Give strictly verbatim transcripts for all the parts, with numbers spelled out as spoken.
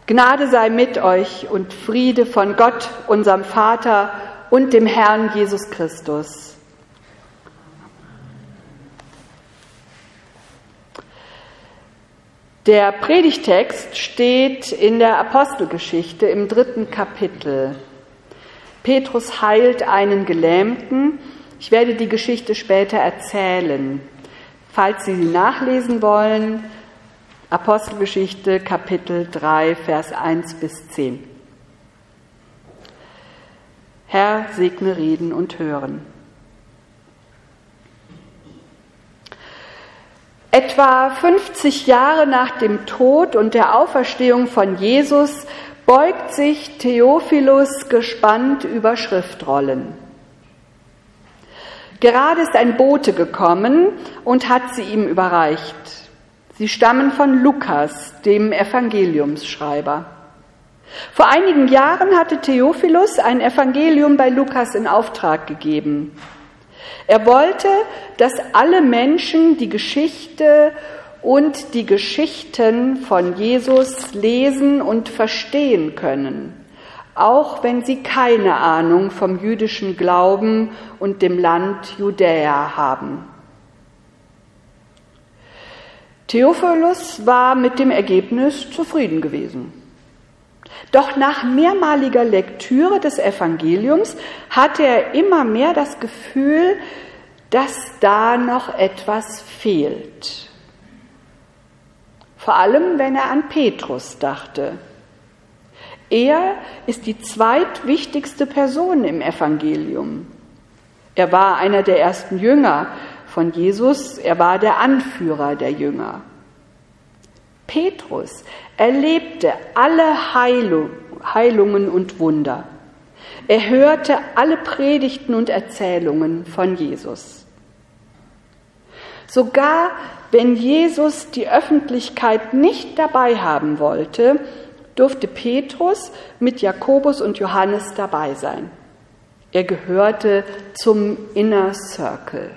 Gnade sei mit euch und Friede von Gott, unserem Vater und dem Herrn Jesus Christus. Der Predigtext steht in der Apostelgeschichte im dritten Kapitel. Petrus heilt einen Gelähmten. Ich werde die Geschichte später erzählen. Falls Sie sie nachlesen wollen, Apostelgeschichte Kapitel drei, Vers eins bis zehn. Herr, segne Reden und Hören. Etwa fünfzig Jahre nach dem Tod und der Auferstehung von Jesus beugt sich Theophilus gespannt über Schriftrollen. Gerade ist ein Bote gekommen und hat sie ihm überreicht. Sie stammen von Lukas, dem Evangeliumsschreiber. Vor einigen Jahren hatte Theophilus ein Evangelium bei Lukas in Auftrag gegeben. Er wollte, dass alle Menschen die Geschichte und die Geschichten von Jesus lesen und verstehen können, auch wenn sie keine Ahnung vom jüdischen Glauben und dem Land Judäa haben. Theophilus war mit dem Ergebnis zufrieden gewesen. Doch nach mehrmaliger Lektüre des Evangeliums hatte er immer mehr das Gefühl, dass da noch etwas fehlt. Vor allem, wenn er an Petrus dachte. Er ist die zweitwichtigste Person im Evangelium. Er war einer der ersten Jünger von Jesus, er war der Anführer der Jünger. Petrus erlebte alle Heilung, Heilungen und Wunder. Er hörte alle Predigten und Erzählungen von Jesus. Sogar wenn Jesus die Öffentlichkeit nicht dabei haben wollte, durfte Petrus mit Jakobus und Johannes dabei sein. Er gehörte zum Inner Circle.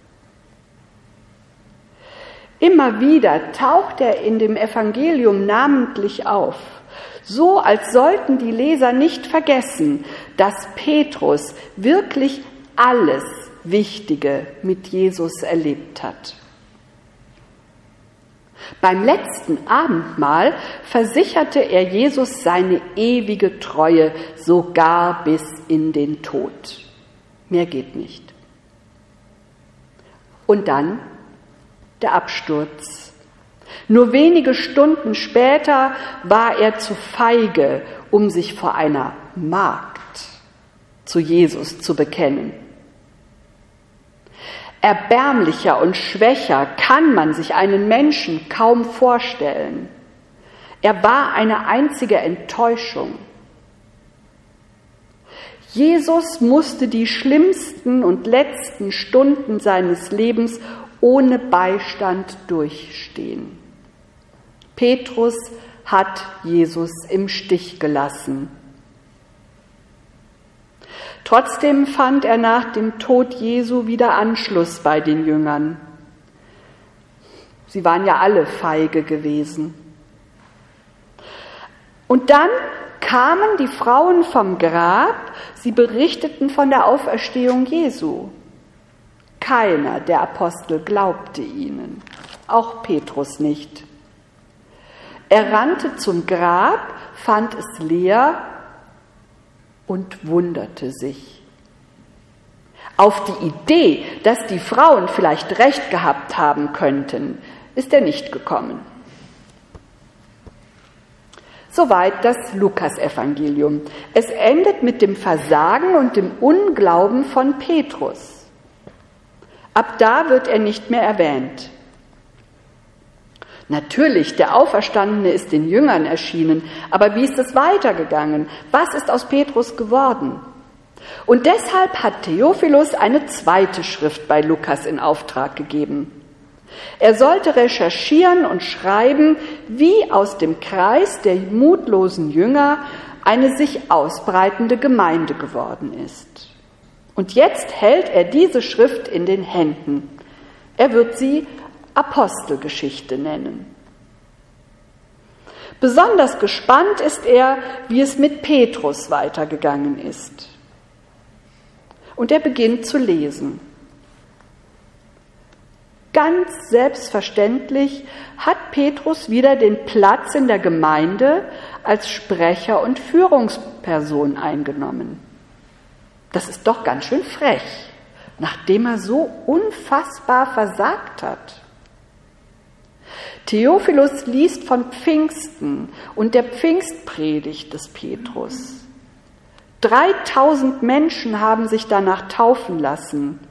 Immer wieder taucht er in dem Evangelium namentlich auf, so als sollten die Leser nicht vergessen, dass Petrus wirklich alles Wichtige mit Jesus erlebt hat. Beim letzten Abendmahl versicherte er Jesus seine ewige Treue, sogar bis in den Tod. Mehr geht nicht. Und dann der Absturz. Nur wenige Stunden später war er zu feige, um sich vor einer Magd zu Jesus zu bekennen. Erbärmlicher und schwächer kann man sich einen Menschen kaum vorstellen. Er war eine einzige Enttäuschung. Jesus musste die schlimmsten und letzten Stunden seines Lebens ohne Beistand durchstehen. Petrus hat Jesus im Stich gelassen. Trotzdem fand er nach dem Tod Jesu wieder Anschluss bei den Jüngern. Sie waren ja alle feige gewesen. Und dann kamen die Frauen vom Grab, sie berichteten von der Auferstehung Jesu. Keiner der Apostel glaubte ihnen, auch Petrus nicht. Er rannte zum Grab, fand es leer und wunderte sich. Auf die Idee, dass die Frauen vielleicht recht gehabt haben könnten, ist er nicht gekommen. Soweit das Lukas-Evangelium. Es endet mit dem Versagen und dem Unglauben von Petrus. Ab da wird er nicht mehr erwähnt. Natürlich, der Auferstandene ist den Jüngern erschienen, aber wie ist es weitergegangen? Was ist aus Petrus geworden? Und deshalb hat Theophilus eine zweite Schrift bei Lukas in Auftrag gegeben. Er sollte recherchieren und schreiben, wie aus dem Kreis der mutlosen Jünger eine sich ausbreitende Gemeinde geworden ist. Und jetzt hält er diese Schrift in den Händen. Er wird sie Apostelgeschichte nennen. Besonders gespannt ist er, wie es mit Petrus weitergegangen ist. Und er beginnt zu lesen. Ganz selbstverständlich hat Petrus wieder den Platz in der Gemeinde als Sprecher und Führungsperson eingenommen. Das ist doch ganz schön frech, nachdem er so unfassbar versagt hat. Theophilus liest von Pfingsten und der Pfingstpredigt des Petrus. Dreitausend Menschen haben sich danach taufen lassen.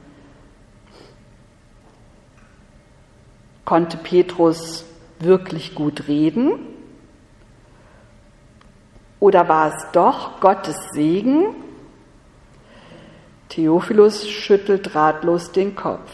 Konnte Petrus wirklich gut reden? Oder war es doch Gottes Segen? Theophilus schüttelt ratlos den Kopf.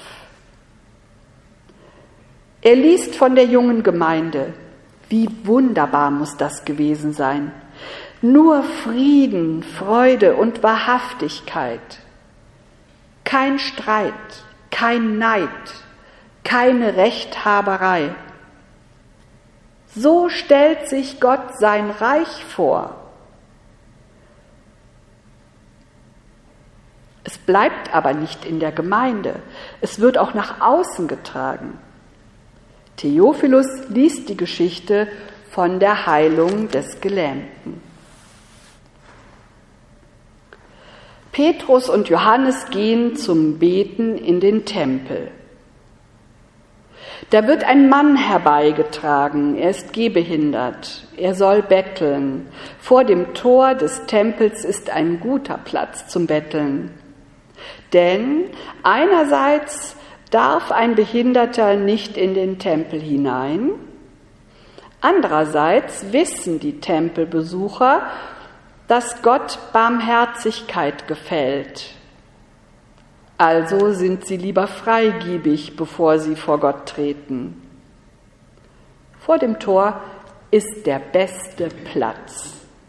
Er liest von der jungen Gemeinde. Wie wunderbar muss das gewesen sein. Nur Frieden, Freude und Wahrhaftigkeit. Kein Streit, kein Neid, keine Rechthaberei. So stellt sich Gott sein Reich vor. Es bleibt aber nicht in der Gemeinde, es wird auch nach außen getragen. Theophilus liest die Geschichte von der Heilung des Gelähmten. Petrus und Johannes gehen zum Beten in den Tempel. Da wird ein Mann herbeigetragen, er ist gehbehindert, er soll betteln. Vor dem Tor des Tempels ist ein guter Platz zum Betteln. Denn einerseits darf ein Behinderter nicht in den Tempel hinein, andererseits wissen die Tempelbesucher, dass Gott Barmherzigkeit gefällt. Also sind sie lieber freigebig, bevor sie vor Gott treten. Vor dem Tor ist der beste Platz.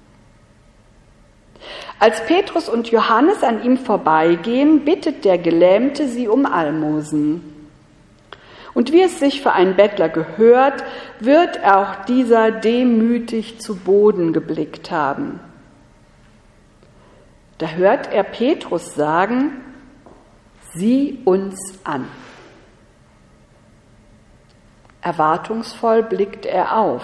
Als Petrus und Johannes an ihm vorbeigehen, bittet der Gelähmte sie um Almosen. Und wie es sich für einen Bettler gehört, wird auch dieser demütig zu Boden geblickt haben. Da hört er Petrus sagen: Sieh uns an. Erwartungsvoll blickt er auf.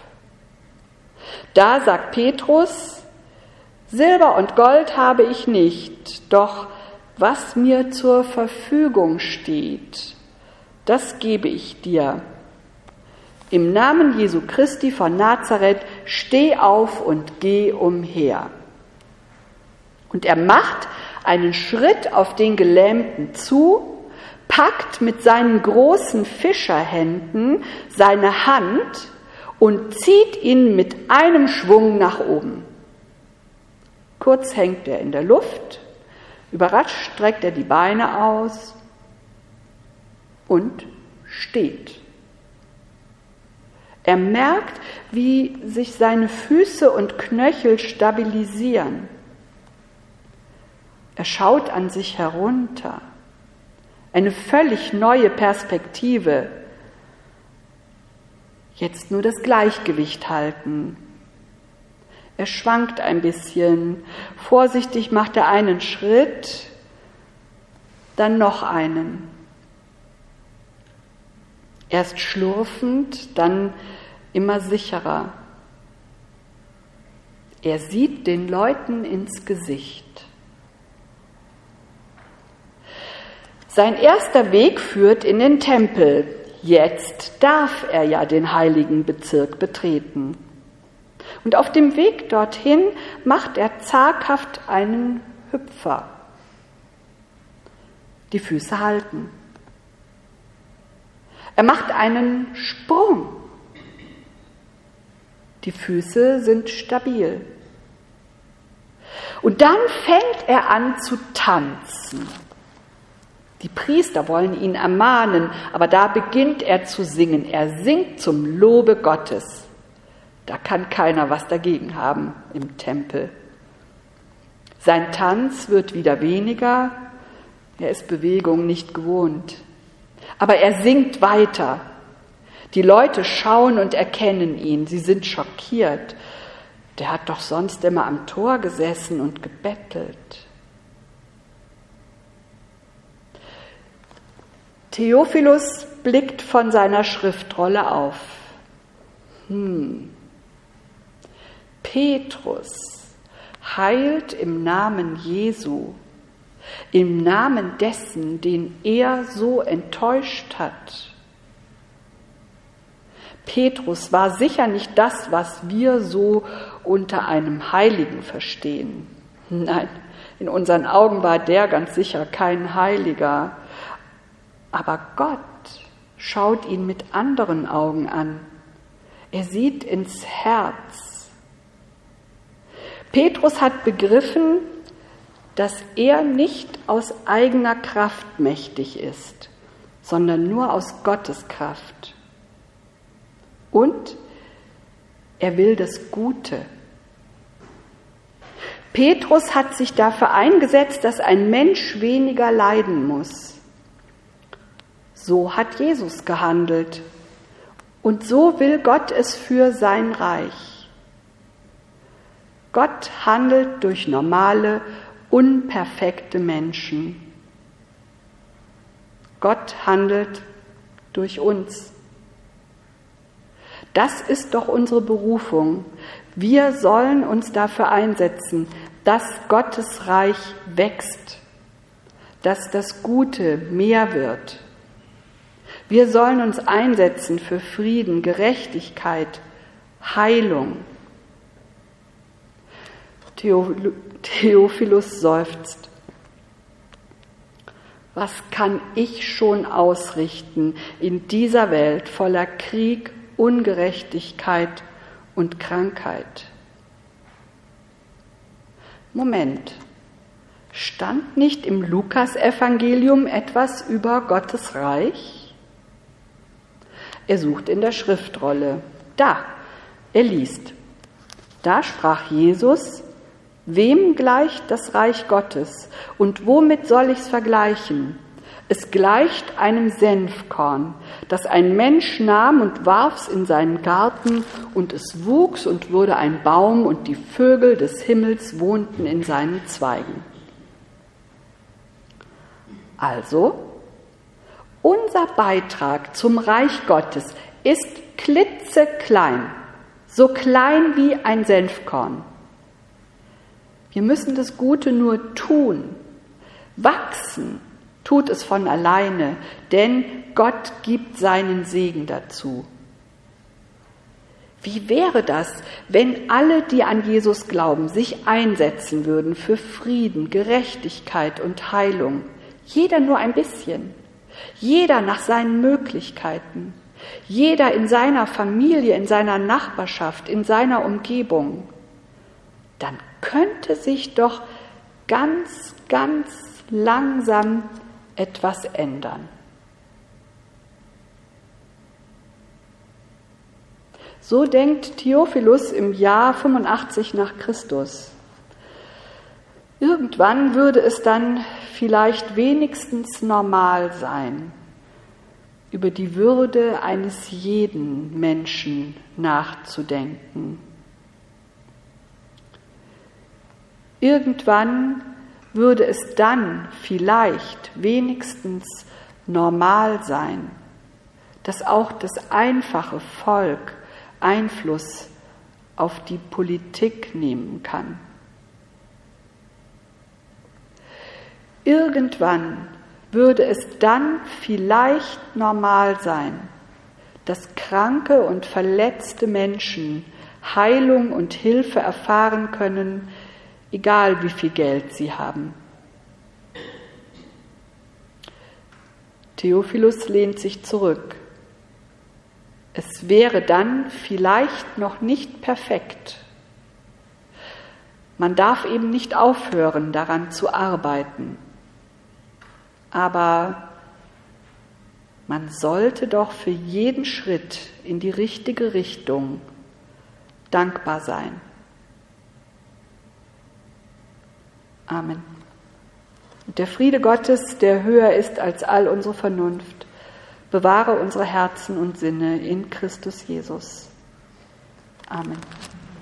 Da sagt Petrus: Silber und Gold habe ich nicht, doch was mir zur Verfügung steht, das gebe ich dir. Im Namen Jesu Christi von Nazareth, steh auf und geh umher. Und er macht einen Schritt auf den Gelähmten zu, packt mit seinen großen Fischerhänden seine Hand und zieht ihn mit einem Schwung nach oben. Kurz hängt er in der Luft, überrascht streckt er die Beine aus und steht. Er merkt, wie sich seine Füße und Knöchel stabilisieren. Er schaut an sich herunter. Eine völlig neue Perspektive. Jetzt nur das Gleichgewicht halten. Er schwankt ein bisschen. Vorsichtig macht er einen Schritt, dann noch einen. Erst schlurfend, dann immer sicherer. Er sieht den Leuten ins Gesicht. Sein erster Weg führt in den Tempel. Jetzt darf er ja den heiligen Bezirk betreten. Und auf dem Weg dorthin macht er zaghaft einen Hüpfer. Die Füße halten. Er macht einen Sprung. Die Füße sind stabil. Und dann fängt er an zu tanzen. Die Priester wollen ihn ermahnen, aber da beginnt er zu singen. Er singt zum Lobe Gottes. Da kann keiner was dagegen haben im Tempel. Sein Tanz wird wieder weniger. Er ist Bewegung nicht gewohnt. Aber er singt weiter. Die Leute schauen und erkennen ihn. Sie sind schockiert. Der hat doch sonst immer am Tor gesessen und gebettelt. Theophilus blickt von seiner Schriftrolle auf. Hm. Petrus heilt im Namen Jesu, im Namen dessen, den er so enttäuscht hat. Petrus war sicher nicht das, was wir so unter einem Heiligen verstehen. Nein, in unseren Augen war der ganz sicher kein Heiliger. Aber Gott schaut ihn mit anderen Augen an. Er sieht ins Herz. Petrus hat begriffen, dass er nicht aus eigener Kraft mächtig ist, sondern nur aus Gottes Kraft. Und er will das Gute. Petrus hat sich dafür eingesetzt, dass ein Mensch weniger leiden muss. So hat Jesus gehandelt. Und so will Gott es für sein Reich. Gott handelt durch normale, unperfekte Menschen. Gott handelt durch uns. Das ist doch unsere Berufung. Wir sollen uns dafür einsetzen, dass Gottes Reich wächst, dass das Gute mehr wird. Wir sollen uns einsetzen für Frieden, Gerechtigkeit, Heilung. Theophilus seufzt. Was kann ich schon ausrichten in dieser Welt voller Krieg, Ungerechtigkeit und Krankheit? Moment, stand nicht im Lukasevangelium etwas über Gottes Reich? Er sucht in der Schriftrolle. Da, er liest. Da sprach Jesus: Wem gleicht das Reich Gottes und womit soll ich's vergleichen? Es gleicht einem Senfkorn, das ein Mensch nahm und warf's in seinen Garten, und es wuchs und wurde ein Baum, und die Vögel des Himmels wohnten in seinen Zweigen. Also, unser Beitrag zum Reich Gottes ist klitzeklein, so klein wie ein Senfkorn. Wir müssen das Gute nur tun. Wachsen tut es von alleine, denn Gott gibt seinen Segen dazu. Wie wäre das, wenn alle, die an Jesus glauben, sich einsetzen würden für Frieden, Gerechtigkeit und Heilung? Jeder nur ein bisschen. Jeder nach seinen Möglichkeiten. Jeder in seiner Familie, in seiner Nachbarschaft, in seiner Umgebung. Dann könnte sich doch ganz, ganz langsam etwas ändern. So denkt Theophilus im Jahr fünfundachtzig nach Christus. Irgendwann würde es dann vielleicht wenigstens normal sein, über die Würde eines jeden Menschen nachzudenken. Irgendwann würde es dann vielleicht wenigstens normal sein, dass auch das einfache Volk Einfluss auf die Politik nehmen kann. Irgendwann würde es dann vielleicht normal sein, dass kranke und verletzte Menschen Heilung und Hilfe erfahren können, egal wie viel Geld sie haben. Theophilus lehnt sich zurück. Es wäre dann vielleicht noch nicht perfekt. Man darf eben nicht aufhören, daran zu arbeiten. Aber man sollte doch für jeden Schritt in die richtige Richtung dankbar sein. Amen. Und der Friede Gottes, der höher ist als all unsere Vernunft, Bewahre unsere Herzen und Sinne in Christus Jesus. Amen.